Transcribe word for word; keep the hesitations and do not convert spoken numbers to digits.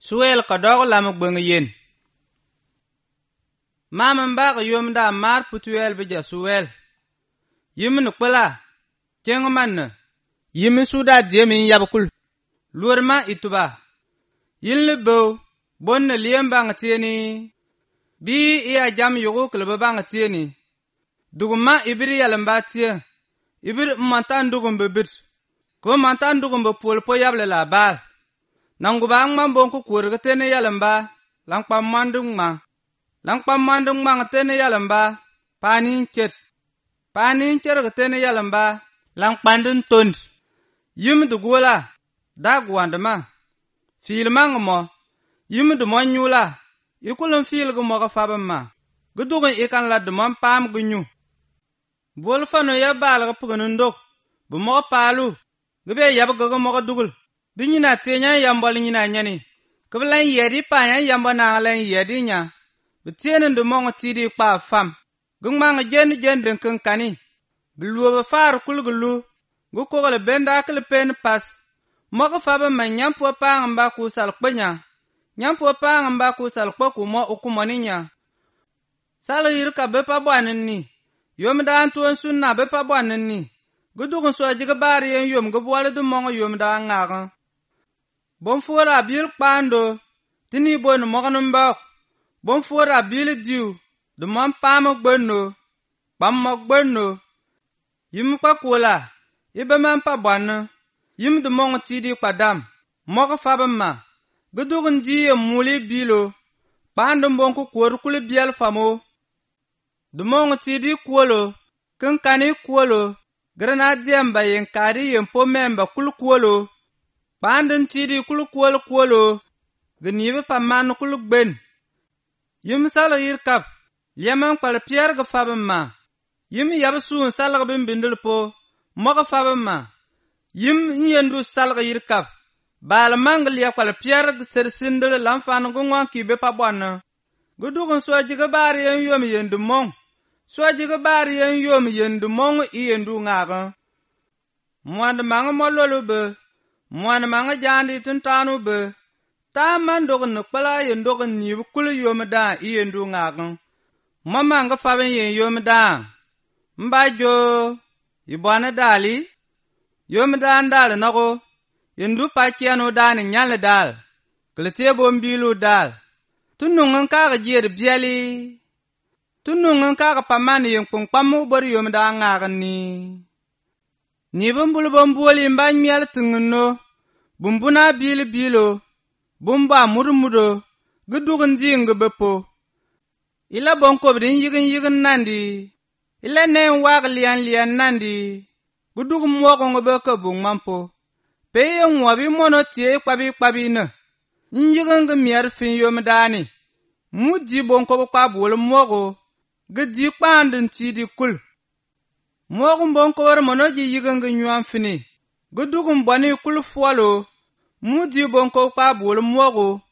Suwel ka dog lam gbeng yen. Mamam ba ga yom da mar putuel bija suwel. Yim nu kpela. Keng man. Yim suda diemin yabkul. Luorma ituba. Yin le bo. Bon na liem bang tieni. Bi iya jam yogo kleba bang tieni. Duguma ibiri yalamba tie. Ibiri mantan dugum bebit. Ko mantan dugum be pol po yable la bar. Nanguba ngman bonku kurga tene yalamba. Langpa mandung ma. Langpa mandung ma tene yalamba. Panin ket. Panin ker tene yalamba. Langpandun tond. Yim dugola. Dagwandama. Filmang mo. Yim du monyula. Ikulun fil gu mo ga fabama. Gudugun ikan la du mon pam gunyu. Volfano ya bal ga pugunun dok. Bu mo palu. Gube yab ga mo ga dugul. Binyina tenya yambol nyina nyani. Kublan yedi pa ya yamba na lan yedi nya. Bitienen du mo tidi pa fam. Gungmang jen jen den kan kani. Bluo ba far kulgulu. Gu ko le benda kle pen pas. Mo ga fabama nyam po pa ngamba ku sal kpenya. Nyam po pa ngamba ku sal kpo ku mo ukumoni nya. Sal yir ka be pa bwanin ni. Yom da antuan sunna be pa bwanin ni. Gudugun so jiga bari yen yom go bwale du mo yom da ngaga. Bon fuora bil kpando. Tini bon mo kanum ba. Bon fuora bil diu. Du mon pa mo gbenno. Pam mo gbenno. Yim pa kula. Ibe man pa bwanna. Yim du mo tidi kpadam. Mo ka fabama. Gudugun di ye muli bilo. Pandum bon ku kwor kuli biel famo. Du mo tidi kuolo. Kankani kuolo. Grenadier mba yen kari yen po memba kul kuolo. Pandun tidi kul kuolo kuolo. Gnibe pa man kul gben. Yim sal yir kap. Yaman kwal pier ga fabama. Yim yab suun sal ga bin bindul po. Mo ga fabama. Yim yendu sal ga yir kap. Bal mangl ya kwal pier ga ser sindul lamfan gungwan ki be pa bwanna. Gudugun so jiga bari yen yom yendu mong. So jiga bari yen yom yendu mong i yendu ngaga. Mwand manga mololo be. Mwand manga jandi tuntanu be. Ta man dogun nukpala yen dogun nivu kul yom da i yendu ngaga. Mama nga faben yen yom da. Mba jo. Ibwana dali. Yom da andal nago. Yendu pa kiano dani nyale dal. Klete bombilu dal. Tunungan kaga jir biali. Tunungan kaga pamani yung kung pamu bari yom da ngagan ni. Ni bumbulu bumbuli mba mial tunguno. Bumbuna bili bilo. Bumba murumudo. Gudugun zinga bepo. Ila bonko brin yigin yigin nandi. Ila nen wag lian lian nandi. Gudugun mwako ngobeka bungmampo. Peye ngwabi mono tie kpabi kpabi na. Nyigan ga miar fin yom dani. Mudi bonko kwa bol mogo. Gedi kpandin tidi kul. Mogo bonko war mono ji yigan ga nyuan fini. Gudugun bani kul fualo. Mudi bonko kwa bol mogo.